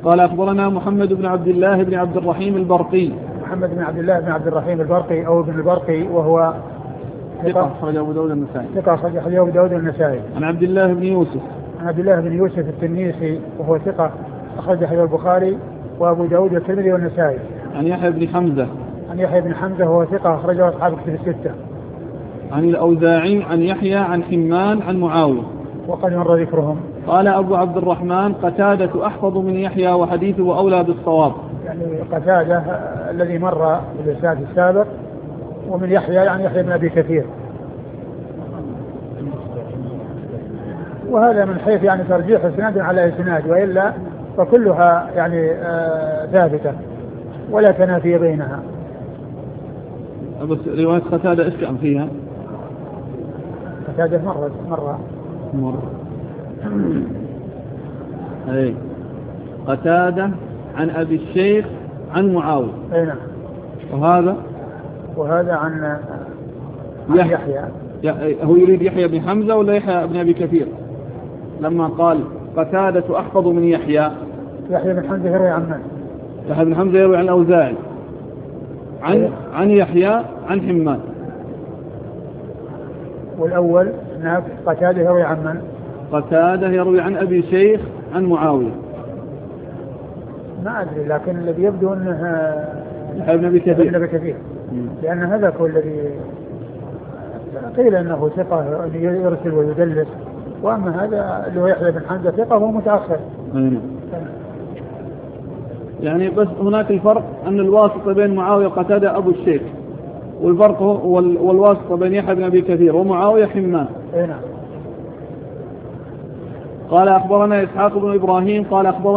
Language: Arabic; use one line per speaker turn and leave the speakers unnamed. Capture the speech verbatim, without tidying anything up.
قال أخبرنا محمد بن عبد الله بن عبد الرحيم البرقي.
محمد بن عبد الله بن عبد الرحيم البرقي أو ابن البرقي وهو
ثقة أخرجه أبو داود النسائي.
ثقة أخرجه أبو داود النسائي.
عن عبد الله بن يوسف.
عن عبد الله بن يوسف التنيسي وهو ثقة أخرجه البخاري وأبو داود والترمذي والنسائي.
عن يحيى بن حمزة.
عن يحيى بن حمزة وهو ثقة أخرجه أصحاب الكتب الستة.
عن الأوزاعي عن يحيى عن حمان عن معاوية
وقد مر ذكرهم.
قال أبو عبد الرحمن قتادة أحفظ من يحيى وحديثه أولى بالصواب.
يعني قتادة الذي مر بالإسناد السابق، ومن يحيى يعني يحيى بن أبي كثير، وهذا من حيث يعني ترجيح اسناد على اسناد، وإلا فكلها يعني آه ثابتة ولا تنافي بينها.
بس رواية قتادة ايش كان فيها؟
قتادة مرة مرة
مرة اي قتادة عن أبي الشيخ عن معاوية.
اي نعم.
وهذا
وهذا عن يحيى.
يحيى هو يريد يحيى بن حمزة ولا يحيى بن أبي كثير؟ لما قال قتادة أحفظ من يحيى،
يحيى بن حمزة يروي عن من؟
يحيى بن حمزة يروي عن الأوزاعي عن عن يحيى عن حمان.
والأول نعم قتادة يروي عن من؟
قتادة يروي عن أبي شيخ عن معاوية.
ما أدري، لكن الذي يبدو أنه
يحيى بن أبي كثير.
أبي كثير، لأن هذا هو الذي قيل أنه ثقة يرسل ويدلس، وأما هذا اللي هو يحيى بن حمزة ثقة هو متأخر.
أيوة. يعني بس هناك الفرق أن الواسطة بين معاوية وقتادة أبو الشيخ، والفرق هو والواسطة بين يحيى بن أبي كثير ومعاوية حمان.
أي نعم.
قال أخبرنا إسحاق بن إبراهيم قال أخبرنا